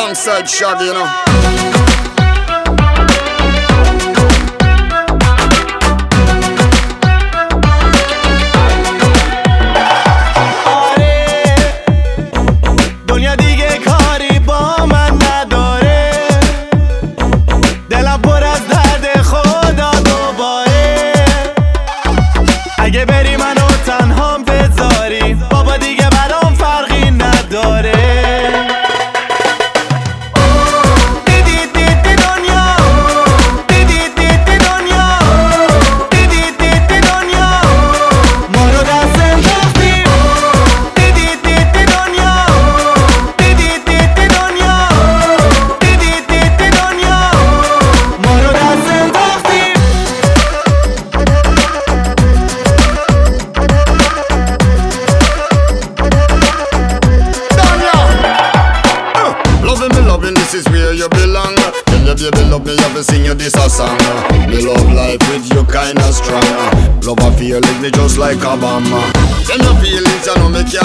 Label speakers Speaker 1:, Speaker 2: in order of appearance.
Speaker 1: alongside Shaggy, you know.
Speaker 2: اگه بری منو تنهام بذاری بابا دیگه برام فرقی نداره
Speaker 1: This is where you belong. Tell your baby love me, have to sing you this a song. Me love life with you kinda strong. Love a feeling me just like a bomb. Them your feelings, I know me can't